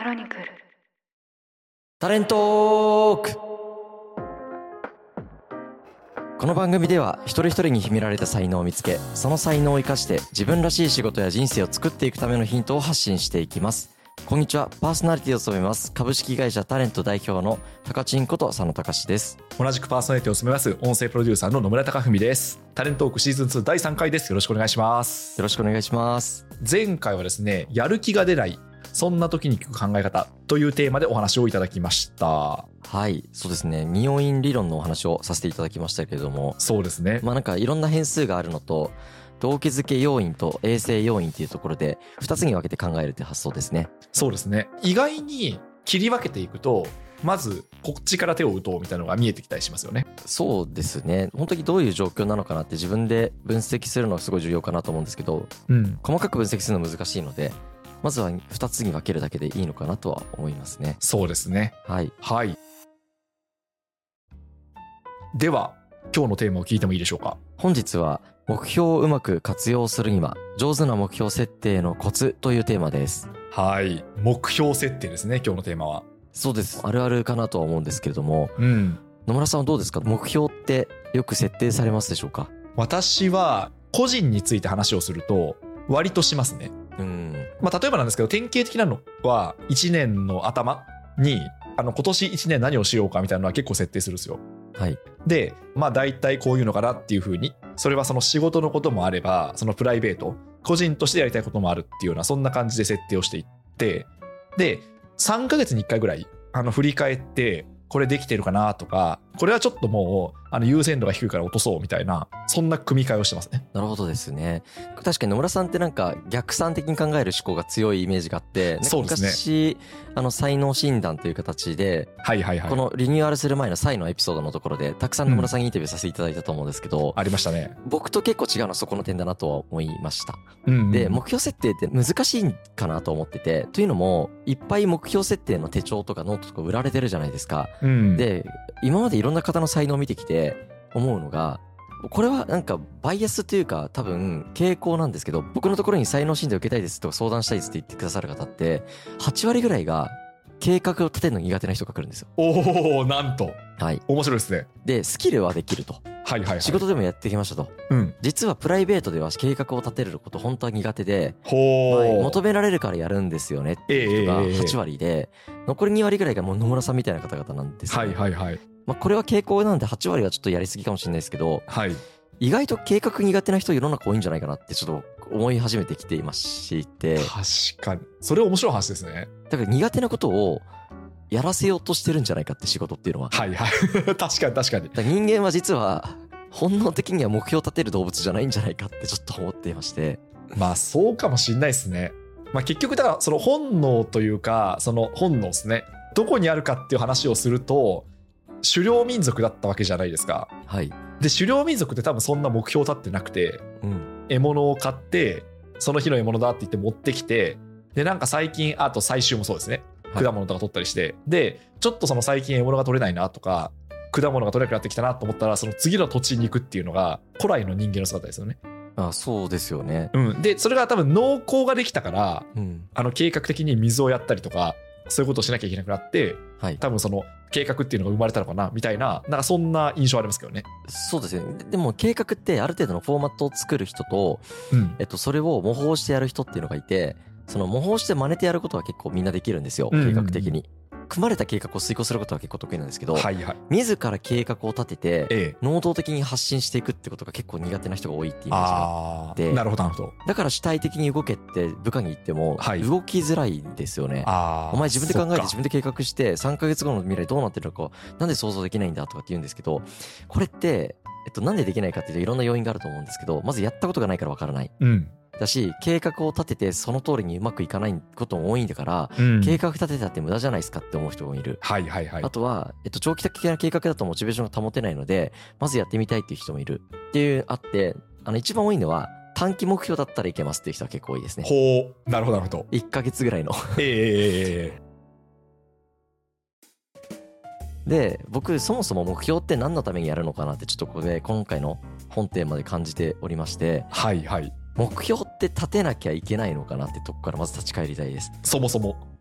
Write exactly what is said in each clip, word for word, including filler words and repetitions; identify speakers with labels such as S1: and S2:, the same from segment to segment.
S1: クロニクル
S2: タレントーク。この番組では一人一人に秘められた才能を見つけ、その才能を生かして自分らしい仕事や人生を作っていくためのヒントを発信していきます。こんにちは、パーソナリティを務めます株式会社タレント代表のたかちんこと佐野隆です。
S3: 同じくパーソナリティを務めます音声プロデューサーの野村貴文です。タレントトークシーズンツーだいさんかいです。よろしくお願いします。
S2: よろしくお願いします。
S3: 前回はですね、やる気が出ない、そんな時に聞く考え方というテーマでお話をいただきました。
S2: はい、そうですね。二要因理論のお話をさせていただきましたけれども、
S3: そうですね。
S2: まあなんかいろんな変数があるのと、動機づけ要因と衛生要因っていうところでふたつに分けて考えるって発想ですね。
S3: そうですね。意外に切り分けていくと、まずこっちから手を打とうみたいなのが見えてきたりしますよね。
S2: そうですね。本当にどういう状況なのかなって自分で分析するのがすごい重要かなと思うんですけど、
S3: うん、
S2: 細かく分析するの難しいので、まずはふたつに分けるだけでいいのかなとは思いますね。
S3: そうですね。
S2: はい。
S3: はい。では今日のテーマを聞いてもいいでしょうか。
S2: 本日は目標をうまく活用するには上手な目標設定のコツというテーマです。
S3: はい。目標設定ですね、今日のテーマは。
S2: そうです。あるあるかなとは思うんですけれども、
S3: うん、
S2: 野村さんはどうですか？目標ってよく設定されますでしょうか？
S3: 私は個人について話をすると割としますね。
S2: うん
S3: まあ、例えばなんですけど、典型的なのはいちねんの頭にあの今年いちねん何をしようかみたいなのは結構設定するんですよ。
S2: はい。
S3: でまあ大体こういうのかなっていう風に、それはその仕事のこともあれば、そのプライベート個人としてやりたいこともあるっていうような、そんな感じで設定をしていって、でさんかげつにいっかいぐらいあの振り返って、これできてるかなとか、これはちょっともうあの優先度が低いから落とそうみたいな、そんな組み替えをしてますね。
S2: なるほどですね。確かに野村さんってなんか逆算的に考える思考が強いイメージがあって、
S3: そうですね。
S2: 昔あの才能診断という形で、
S3: はいはいはい、
S2: このリニューアルする前の才のエピソードのところでたくさん野村さんにインタビューさせていただいたと思うんですけど、うん、
S3: ありましたね。
S2: 僕と結構違うのはそこの点だなとは思いました。
S3: うんうん、
S2: で目標設定って難しいかなと思ってて、というのもいっぱい目標設定の手帳とかノートとか売られてるじゃないですか。
S3: うん、
S2: で今までいろんな方の才能を見てきて思うのが、これはなんかバイアスというか多分傾向なんですけど、僕のところに才能診断受けたいですとか相談したいですって言ってくださる方ってはちわりぐらいが計画を立てるの苦手な人が来るんですよ。
S3: おお、なんと。
S2: はい。
S3: 面白いですね。
S2: でスキルはできると。
S3: はいはいはい。
S2: 仕事でもやってきましたと。うん。実はプライベートでは計画を立てること本当は苦手で、
S3: ほー、
S2: はい、求められるからやるんですよねっていう人がはちわりで、えー、残りにわりぐらいがもう野村さんみたいな方々なんですよ、ね。はいはいはい。まあこれは傾向なんではちわりはちょっとやりすぎかもしれないですけど、はい。意外と計画苦手な人世の中多いんじゃないかなってちょっと思い始めてきていまして。
S3: 確かに。それ面白い話ですね。
S2: だから苦手なことをやらせようとしてるんじゃないかって、仕事っていうのは。
S3: はいはい。確かに確かに。
S2: だ人間は実は本能的には目標を立てる動物じゃないんじゃないかってちょっと思っていまして。
S3: まあそうかもしれないですね。まあ結局だからその本能というか、その本能ですね。どこにあるかっていう話をすると、狩猟民族だったわけじゃないですか。
S2: はい。
S3: で狩猟民族って多分そんな目標立ってなくて、うん、獲物を買ってその日の獲物だって言って持ってきて、でなんか最近、あと採集もそうですね、はい、果物とか取ったりして、でちょっとその最近獲物が取れないなとか果物が取れなくなってきたなと思ったら、その次の土地に行くっていうのが古来の人間の姿ですよね。
S2: あ、そうですよね、
S3: うん、でそれが多分農耕ができたから、うん、あの計画的に水をやったりとかそういうことをしなきゃいけなくなって、はい、多分その計画っていうのが生まれたのかなみたいな、なんかそんな印象ありますけどね。
S2: そうですね。でも計画ってある程度のフォーマットを作る人と、
S3: うん、
S2: えっと、それを模倣してやる人っていうのがいて、その模倣して真似てやることは結構みんなできるんですよ、計画的に、うんうんうん。組まれた計画を遂行することは結構得意なんですけど、はいはい、自ら計画を立てて、ええ、能動的に発信していくってことが結構苦手な人が多いっていうイメージがあって、
S3: なるほどなるほど。
S2: だから主体的に動けって部下に言っても動きづらいんですよね、はい、お前自分で考えて自分で計画してさんかげつごの未来どうなってるのかなんで想像できないんだとかって言うんですけど、これって、えっと、なんでできないかっていうといろんな要因があると思うんですけど、まずやったことがないからわからない、うん、だし計画を立ててその通りにうまくいかないことも多いんだから、うん、計画立てたって無駄じゃないですかって思う人もいる、はいはいはい、あとは、えっと、長期的な計画だとモチベーションが保てないのでまずやってみたいっていう人もいるっていうあって、あの一番多いのは短期目標だったらいけますっていう人は結構多いですね。
S3: ほう、なるほどなるほど。
S2: いっかげつぐらいの
S3: ええ
S2: ー、で僕そもそも目標って何のためにやるのかなってちょっとここで今回の本テーマで感じておりまして、
S3: はいはい、
S2: 目標って立てなきゃいけないのかなってとこからまず立ち返りたいです。
S3: そもそも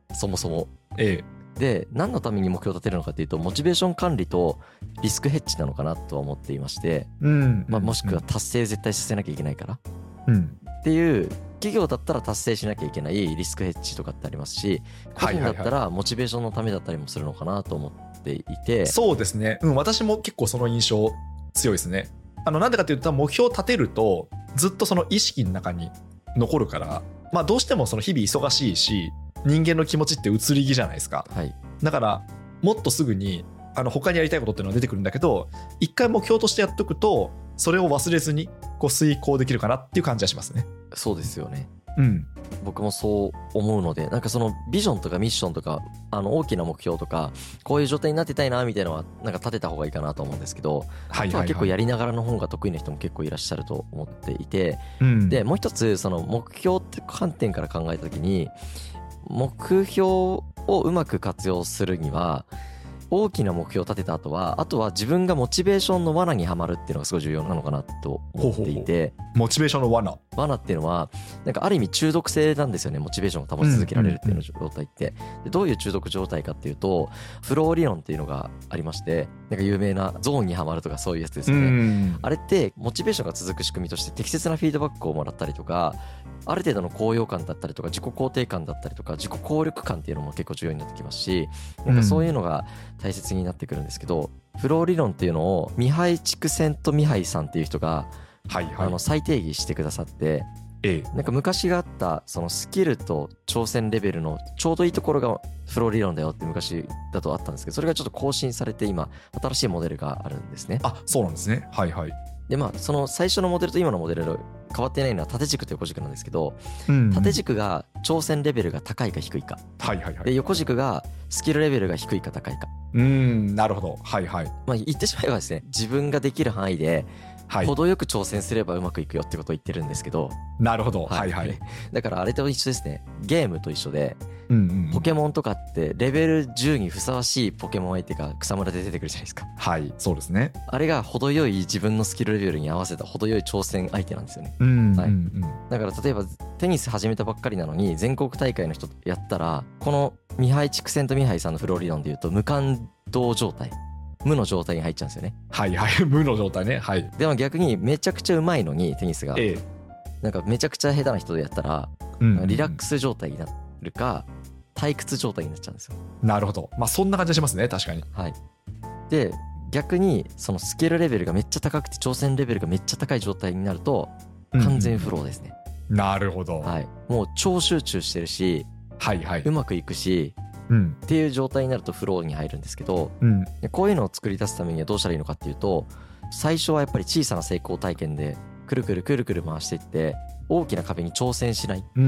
S2: そもそも。
S3: え
S2: え、で何のために目標を立てるのかっていうとモチベーション管理とリスクヘッジなのかなとは思っていまして、
S3: うん
S2: まあ、もしくは達成絶対させなきゃいけないから、
S3: うん、
S2: っていう企業だったら達成しなきゃいけないリスクヘッジとかってありますし、個人だったらモチベーションのためだったりもするのかなと思っていて、はいはいはい、
S3: そうですね、うん、私も結構その印象強いですね。あのなんでかっていうと目標を立てるとずっとその意識の中に残るから、まあ、どうしてもその日々忙しいし人間の気持ちって移り気じゃないですか、
S2: はい、
S3: だからもっとすぐにあの他にやりたいことっていうのが出てくるんだけど一回目標としてやっとくとそれを忘れずにこう遂行できるかなっていう感じはしますね。
S2: そうですよね、
S3: うん、
S2: 僕もそう思うので、なんかそのビジョンとかミッションとかあの大きな目標とかこういう状態になってたいなみたいなのはなんか立てた方がいいかなと思うんですけど、はいはいはい、あとは結構やりながらの方が得意な人も結構いらっしゃると思っていて、うん、でもう一つその目標って観点から考えた時に目標をうまく活用するには大きな目標を立てた後はあとは自分がモチベーションの罠にはまるっていうのがすごい重要なのかなと思っていて、
S3: ほうほうほう、モチベーションの罠
S2: 罠っていうのはなんかある意味中毒性なんですよね。モチベーションを保ち続けられるっていうの状態って、うんうんうん、でどういう中毒状態かっていうとフロー理論っていうのがありまして、なんか有名なゾーンにはまるとかそういうやつですよね、うん、あれってモチベーションが続く仕組みとして適切なフィードバックをもらったりとかある程度の高揚感だったりとか自己肯定感だったりとか自己効力感っていうのも結構重要になってきますし、なんかそういうのが大切になってくるんですけど、うん、フロー理論っていうのをミハイ・チクセント・ミハイさんっていう人が、はいはい、あの再定義してくださって、ええ、なんか昔があったそのスキルと挑戦レベルのちょうどいいところがフロー理論だよって昔だとあったんですけど、それがちょっと更新されて今新しいモデルがあるんですね。
S3: あ、そうなんですね。はいはい。
S2: でまあその最初のモデルと今のモデル変わっていないのは縦軸と横軸なんですけど、うんうん、縦軸が挑戦レベルが高いか低いか、はいはいはい、で横軸がスキルレベルが低いか高いか。
S3: うーん、なるほど。はいはい。
S2: まあ言ってしまえばですね、自分ができる範囲で程よく挑戦すればうまくいくよってことを言ってるんですけど、
S3: なるほど、はいはい、
S2: だからあれと一緒ですね。ゲームと一緒で、
S3: うんうん、
S2: ポケモンとかってレベルじゅうにふさわしいポケモン相手が草むらで出てくるじゃないですか。
S3: はい、そうですね。
S2: あれが程よい自分のスキルレベルに合わせた程よい挑戦相手なんですよね、
S3: うんうんうん、はい、
S2: だから例えばテニス始めたばっかりなのに全国大会の人とやったら、このミハイ・チクセント・ミハイさんのフロー理論でいうと無感動状態、無の状態に入っちゃうんですよね。はいはい無の状態ね。はい。でも逆にめちゃくちゃうまいのにテニスが、ええ、なんかめちゃくちゃ下手な人でやったら、うんうん、リラックス状態になるか退屈状態になっちゃうんですよ。
S3: なるほど。まあそんな感じがしますね。確かに。
S2: はい。で逆にそのスキルレベルがめっちゃ高くて挑戦レベルがめっちゃ高い状態になると完全フローですね、
S3: うん、なるほど。
S2: はい。もう超集中してるし、はいはい、うまくいくし、うん、っていう状態になるとフローに入るんですけど、うん、こういうのを作り出すためにはどうしたらいいのかっていうと、最初はやっぱり小さな成功体験でくるくるくるくる回していって大きな壁に挑戦しない、うん、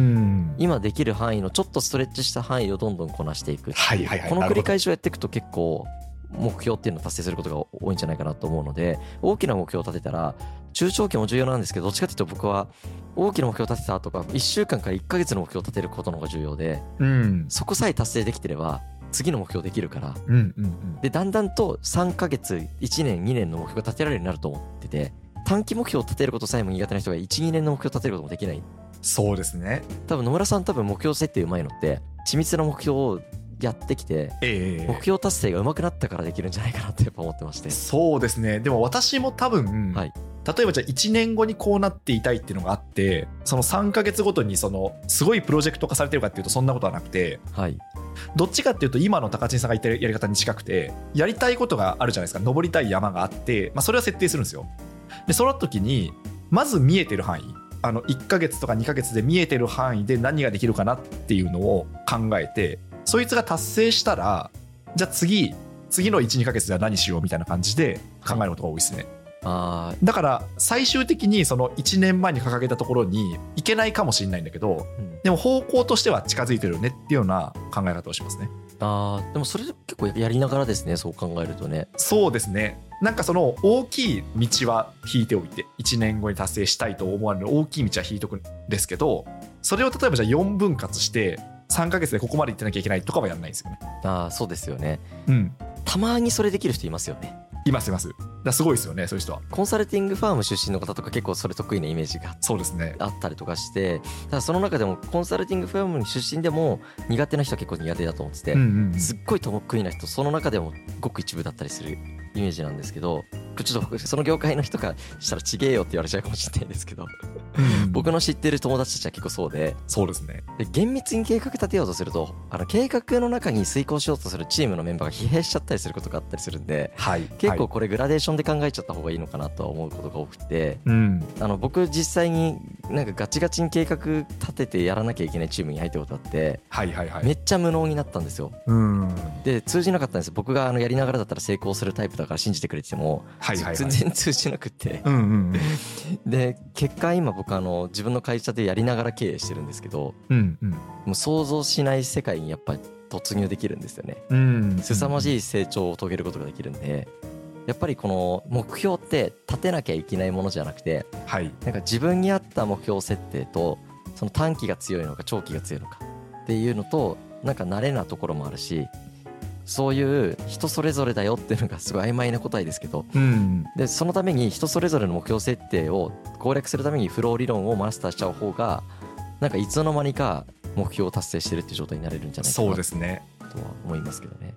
S2: 今できる範囲のちょっとストレッチした範囲をどんどんこなしていく、はいはいはい、この繰り返しをやっていくと結構目標っていうのを達成することが多いんじゃないかなと思うので、大きな目標を立てたら中長期も重要なんですけど、どっちかというと僕は大きな目標を立てた後かいっしゅうかんからいっかげつの目標を立てることの方が重要で、うん、そこさえ達成できてれば次の目標できるから、うんうんうん、でだんだんとさんかげついちねんにねんの目標が立てられるようになると思ってて、短期目標を立てることさえも苦手な人がいちにねんの目標を立てることもできない。
S3: そうですね。
S2: 多分野村さん多分目標設定うまいのって緻密な目標をやってきて、えー、目標達成が上手くなったからできるんじゃないかなってやっぱ思ってまして。
S3: そうですね。でも私も多分、はい、例えばじゃあいちねんごにこうなっていたいっていうのがあって、そのさんかげつごとにそのすごいプロジェクト化されてるかっていうとそんなことはなくて、はい、どっちかっていうと今の高知さんが言ってるやり方に近くて、やりたいことがあるじゃないですか。登りたい山があって、まあ、それは設定するんですよ。でその時にまず見えてる範囲、あのいっかげつとかにかげつで見えてる範囲で何ができるかなっていうのを考えて、そいつが達成したらじゃあ次次の いち,に ヶ月では何しようみたいな感じで考えることが多いですね。あだから最終的にそのいちねんまえに掲げたところに行けないかもしれないんだけど、うん、でも方向としては近づいてるよねっていうような考え方をしますね。
S2: あでもそれ結構やりながらですね、そう考えるとね。
S3: そうですね。なんかその大きい道は引いておいていちねんごに達成したいと思われる大きい道は引いておくんですけど、それを例えばじゃあよんぶん割してさんかげつでここまで行ってなきゃいけないとかはやらないんですよね。
S2: あそうですよね、うん、たまにそれできる人いますよね。
S3: いますいます。だすごいですよね、そういう人は。
S2: コンサルティングファーム出身の方とか結構それ得意なイメージが
S3: そうですね
S2: あったりとかして、ただその中でもコンサルティングファームに出身でも苦手な人は結構苦手だと思ってて、すっごい得意な人その中でもごく一部だったりするイメージなんですけど、ちょっとその業界の人がしたらちげえよって言われちゃうかもしれないんですけど僕の知ってる友達たちは結構そうで、
S3: そうですね。
S2: で厳密に計画立てようとすると、あの計画の中に遂行しようとするチームのメンバーが疲弊しちゃったりすることがあったりするんで、はい、結構これグラデーションで考えちゃった方がいいのかなとは思うことが多くて、うん、あの僕実際になんかガチガチに計画立ててやらなきゃいけないチームに入ったことあって、はいはいはい、めっちゃ無能になったんですよ。うん、で通じなかったんです。僕があのやりながらだったら成功するタイプだから信じてくれても、はいはいはい、全然通じなくて、うんうん、で結果今僕あの自分の会社でやりながら経営してるんですけど、うんうん、もう想像しない世界にやっぱり突入できるんですよね。うん、凄まじい成長を遂げることができるんで、やっぱりこの目標って立てなきゃいけないものじゃなくて、はい、なんか自分に合った目標設定と、その短期が強いのか長期が強いのかっていうのと、なんか慣れなところもあるし、そういう人それぞれだよっていうのがすごい曖昧な答えですけど、うん、でそのために人それぞれの目標設定を攻略するためにフロー理論をマスターしちゃう方が、なんかいつの間にか目標を達成してるっていう状態になれるんじゃないかな、そうですね、とは思いますけどね。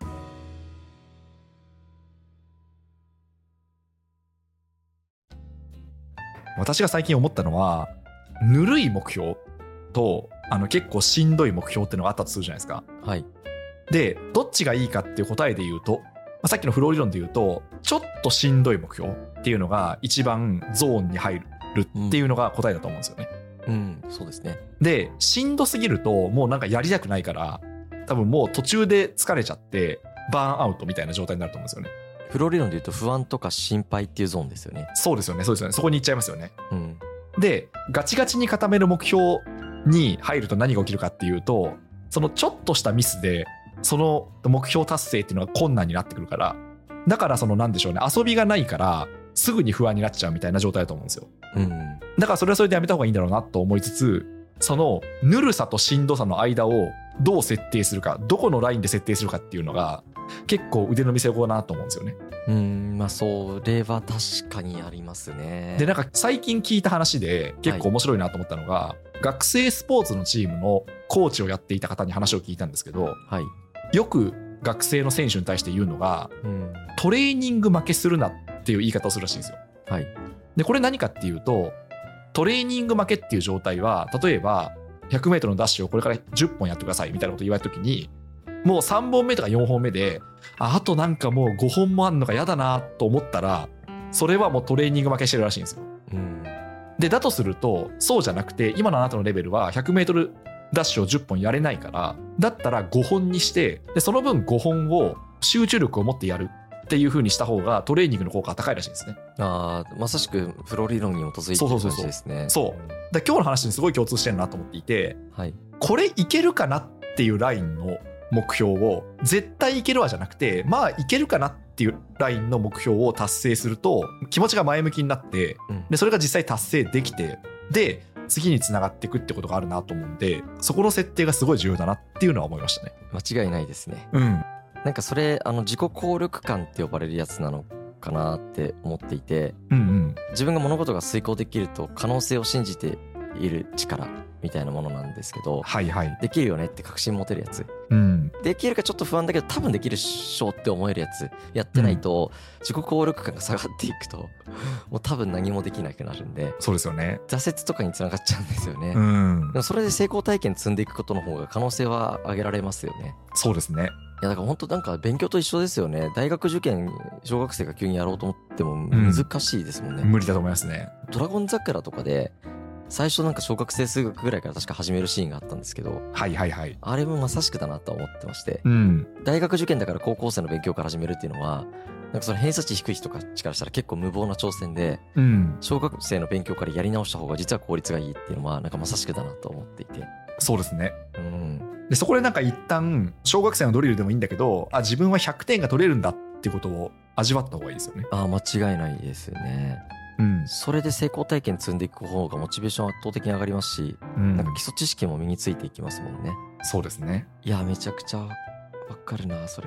S3: 私が最近思ったのは、ぬるい目標とあの結構しんどい目標っていうのがあったとするじゃないですか。はい。でどっちがいいかっていう答えで言うと、まあ、さっきのフロー理論で言うと、ちょっとしんどい目標っていうのが一番ゾーンに入るっていうのが答えだと思うんですよね。
S2: うん、うん、そうですね。
S3: でしんどすぎるともうなんかやりたくないから、多分もう途中で疲れちゃってバーンアウトみたいな状態になると思うんですよね。
S2: フロー理論で言うと不安とか心配っていうゾーンですよね。
S3: そうですよね、そうですよね。そこに行っちゃいますよね。うん、でガチガチに固める目標に入ると何が起きるかっていうと、そのちょっとしたミスでその目標達成っていうのが困難になってくるから、だからそのなんでしょうね、遊びがないからすぐに不安になっちゃうみたいな状態だと思うんですよ。うん、だからそれはそれでやめた方がいいんだろうなと思いつつ、そのぬるさとしんどさの間をどう設定するか、どこのラインで設定するかっていうのが結構腕の見せ所だなと思うんですよね。
S2: うん、まあそれは確かにありますね。
S3: でなんか最近聞いた話で結構面白いなと思ったのが、はい、学生スポーツのチームのコーチをやっていた方に話を聞いたんですけど、はい、よく学生の選手に対して言うのが、うん、トレーニング負けするなっていう言い方をするらしいんですよ。はい、でこれ何かっていうと、トレーニング負けっていう状態は、例えば ひゃくメートル のダッシュをこれからじゅっぽんやってくださいみたいなこと言われた時に、もうさんぼんめとかよんほんめで あ, あとなんかもうごほんもあんのが嫌だなと思ったら、それはもうトレーニング負けしてるらしいんですよ。うん、でだとすると、そうじゃなくて今のあなたのレベルは ひゃくメートル ダッシュをじゅっぽんやれないから、だったらごほんにして、でその分ごほんを集中力を持ってやるっていう風にした方がトレーニングの効果が高いらしいんですね。
S2: ああ、まさしくフロー理論に基づいてる感じですね。
S3: そうそうそうそう。そうだ今日の話にすごい共通してるなと思っていて、はい、これいけるかなっていうラインの目標を絶対いけるわじゃなくて、まあいけるかなっていうラインの目標を達成すると気持ちが前向きになって、うん、でそれが実際達成できて、で次につながっていくってことがあるなと思うんで、そこの設定がすごい重要だなっていうのは思いましたね。
S2: 間違いないですね。うん。なんかそれあの自己効力感って呼ばれるやつなのかなって思っていて、うんうん、自分が物事が遂行できると可能性を信じている力みたいなものなんですけど、はいはい、できるよねって確信持てるやつ、うん、できるかちょっと不安だけど多分できるっしょって思えるやつやってないと、うん、自己効力感が下がっていくともう多分何もできなくなるんで、
S3: そうですよね、
S2: 挫折とかにつながっちゃうんですよね、うん、でもそれで成功体験積んでいくことの方が可能性は上げられますよね。
S3: そうですね。
S2: いやだから本当なんか勉強と一緒ですよね。大学受験小学生が急にやろうと思っても難しいですもんね、
S3: うん、無理だと思いますね。
S2: ドラゴン桜とかで最初なんか小学生数学ぐらいから確か始めるシーンがあったんですけど、はいはいはい、あれもまさしくだなと思ってまして、うん、大学受験だから高校生の勉強から始めるっていうのはなんかその偏差値低い人たちからしたら結構無謀な挑戦で、うん、小学生の勉強からやり直した方が実は効率がいいっていうのはなんかまさしくだなと思っていて。
S3: そうですね、うん、でそこでなんか一旦小学生のドリルでもいいんだけど、あ自分はひゃくてんが取れるんだっていうことを味わった方がいいですよね。
S2: あ間違いないですよね。うん、それで成功体験積んでいく方がモチベーション圧倒的に上がりますし、うん、なんか基礎知識も身についていきますもんね。
S3: そうですね。
S2: いやめちゃくちゃわかるなそれは。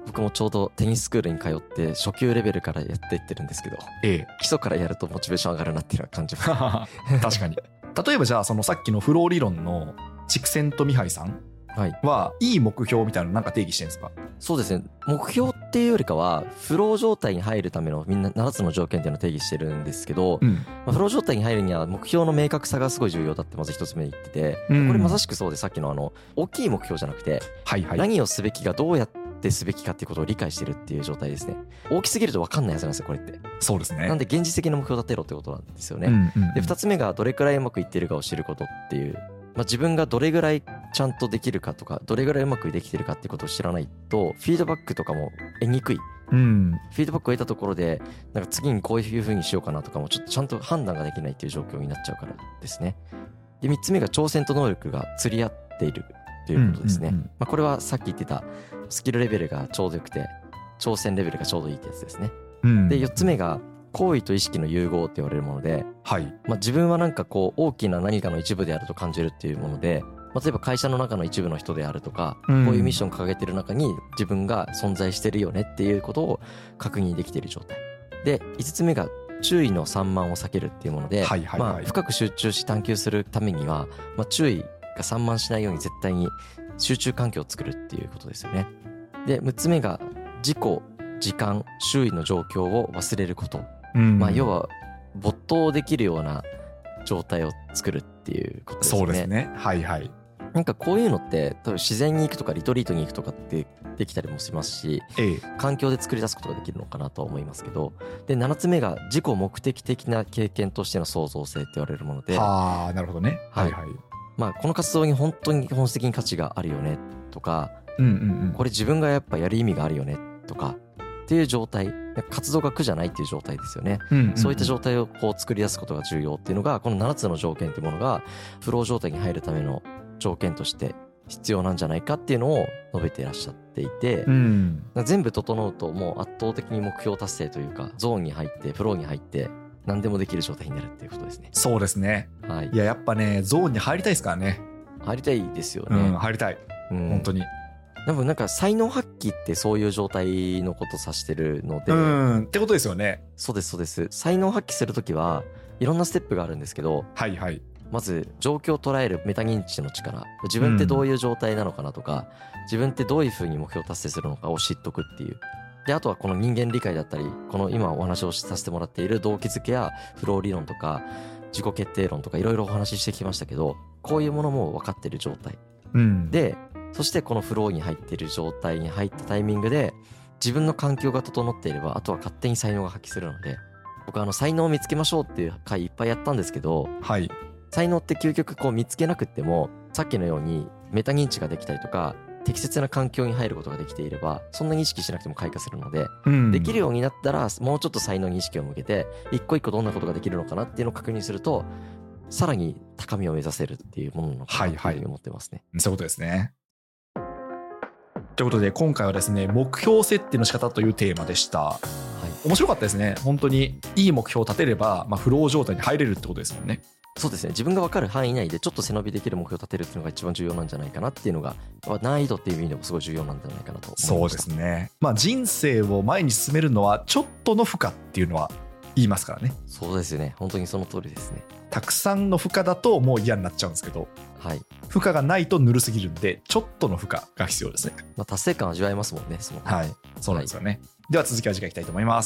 S2: 僕もちょうどテニススクールに通って初級レベルからやっていってるんですけど、
S3: ええ、
S2: 基礎からやるとモチベーション上がるなっていうのは感じます
S3: 確かに。例えばじゃあそのさっきのフロー理論の筑前とミハイさんは、いい目標みたいなのなんか定義してるんですか？
S2: そうですね、目標っていうよりかはフロー状態に入るためのみんなななつの条件っていうのを定義してるんですけど、うん、まあ、フロー状態に入るには目標の明確さがすごい重要だってまず一つ目に言ってて、うん、これまさしくそうで、さっきのあの大きい目標じゃなくて、はいはい、何をすべきかどうやってすべきかっていうことを理解してるっていう状態ですね。大きすぎると分かんないやつなんですよこれって。
S3: そうですね。
S2: なんで現実的な目標を立てろってことなんですよね、うんうんうん、でふたつめがどれくらいうまくいってるかを知ることっていう、まあ、自分がどれぐらいちゃんとできるかとかどれぐらいうまくできてるかっていうことを知らないとフィードバックとかも得にくい、うん、フィードバックを得たところでなんか次にこういう風にしようかなとかもちょっとちゃんと判断ができないっていう状況になっちゃうからですね。でみっつめが挑戦と能力が釣り合っているということですね、うんうんうん、まあ、これはさっき言ってたスキルレベルがちょうどよくて挑戦レベルがちょうどいいってやつですね、うん、でよっつめが行為と意識の融合って言われるもので、はい、まあ、自分はなんかこう大きな何かの一部であると感じるっていうもので、まあ、例えば会社の中の一部の人であるとか、うん、こういうミッションを掲げてる中に自分が存在してるよねっていうことを確認できている状態で、いつつめが注意の散漫を避けるっていうもので、はいはいはい、まあ、深く集中し探求するためには、まあ、注意が散漫しないように絶対に集中環境を作るっていうことですよね。でむっつめが自己、時間、周囲の状況を忘れること、うん、まあ、要は没頭できるような状態を作るっていうことですね。
S3: そうですね、はいはい。
S2: なんかこういうのって多分自然に行くとかリトリートに行くとかってできたりもしますし、ええ、環境で作り出すことができるのかなとは思いますけど、でななつめが自己目的的な経験としての創造性って言われるもので、
S3: ああなるほどね、はいはい、
S2: まあ、この活動に本当に本質的に価値があるよねとか、うんうんうん、これ自分がやっぱやる意味があるよねとかっていう状態、活動が苦じゃないっていう状態ですよね、うんうんうん、そういった状態をこう作り出すことが重要っていうのがこのななつの条件っていうものがフロー状態に入るための条件として必要なんじゃないかっていうのを述べていらっしゃっていて、うん、全部整うともう圧倒的に目標達成というかゾーンに入ってフローに入って何でもできる状態になるっていうことですね。
S3: そうですね、はい、いややっぱねゾーンに入りたいですからね。
S2: 入りたいですよね、
S3: うん、入りたい、うん、本当に。
S2: 多分なんか才能発揮ってそういう状態のことを指してるので、
S3: うんってことですよね。
S2: そうですそうです。才能発揮するときはいろんなステップがあるんですけど、はいはい、まず状況を捉えるメタ認知の力、自分ってどういう状態なのかなとか、うん、自分ってどういうふうに目標達成するのかを知っとくっていう。であとはこの人間理解だったり、この今お話をさせてもらっている動機づけやフロー理論とか自己決定論とかいろいろお話ししてきましたけど、こういうものも分かっている状態、うん、でそしてこのフローに入っている状態に入ったタイミングで自分の環境が整っていればあとは勝手に才能が発揮するので、僕はあの才能を見つけましょうっていう回いっぱいやったんですけど、はい、才能って究極こう見つけなくってもさっきのようにメタ認知ができたりとか適切な環境に入ることができていればそんなに意識しなくても開花するので、うん、できるようになったらもうちょっと才能に意識を向けて一個一個どんなことができるのかなっていうのを確認するとさらに高みを目指せるっていうものなのかなというふうに思ってますね、
S3: はいはい、そういうことですね。ということで今回はですね目標設定の仕方というテーマでした、はい、面白かったですね。本当にいい目標を立てれば、まあ、フロー状態に入れるってことですもんね。
S2: そうですね、自分が分かる範囲内でちょっと背伸びできる目標を立てるっていうのが一番重要なんじゃないかなっていうのが難易度っていう意味でもすごい重要なんじゃないかなと思いました。
S3: そうですね、まあ、人生を前に進めるのはちょっとの負荷っていうのは言いますからね。
S2: そうですね、本当にその通りですね。
S3: たくさんの負荷だともう嫌になっちゃうんですけど、はい、負荷がないとぬるすぎるんでちょっとの負荷が必要ですね。
S2: まあ、達成感味わえますもんね。その
S3: はい、そうなんですよね、はい、では続きは次回いきたいと思います。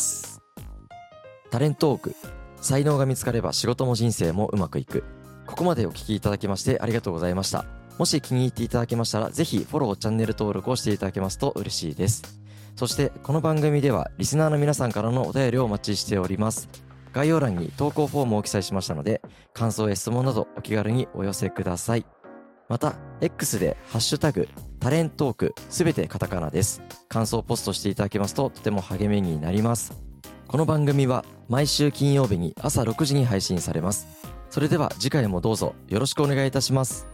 S2: タレントトーク、才能が見つかれば仕事も人生もうまくいく。ここまでお聞きいただきましてありがとうございました。もし気に入っていただけましたらぜひフォロー、チャンネル登録をしていただけますと嬉しいです。そしてこの番組ではリスナーの皆さんからのお便りをお待ちしております。概要欄に投稿フォームを記載しましたので感想や質問などお気軽にお寄せください。また X でハッシュタグタレントークすべてカタカナです。感想をポストしていただけますととても励みになります。この番組は毎週金曜日に朝ろくじに配信されます。それでは次回もどうぞよろしくお願いいたします。